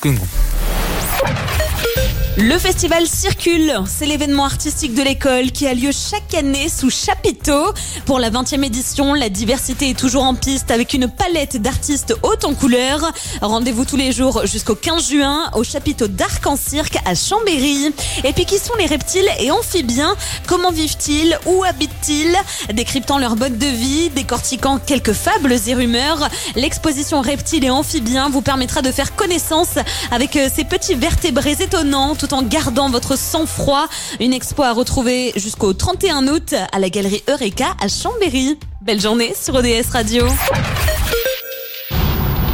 circule. Le festival Circule, c'est l'événement artistique de l'école qui a lieu chaque année sous chapiteau. Pour la 20e édition, la diversité est toujours en piste avec une palette d'artistes haute en couleurs. Rendez-vous tous les jours jusqu'au 15 juin au chapiteau d'Arc-en-Cirque à Chambéry. Et puis qui sont les reptiles et amphibiens? Comment vivent-ils? Où habitent-ils? Décryptant leur mode de vie, décortiquant quelques fables et rumeurs, l'exposition reptiles et amphibiens vous permettra de faire connaissance avec ces petits vertébrés étonnants tout en gardant votre sang-froid. Une expo à retrouver jusqu'au 31 août à la galerie Eureka à Chambéry. Belle journée sur ODS Radio.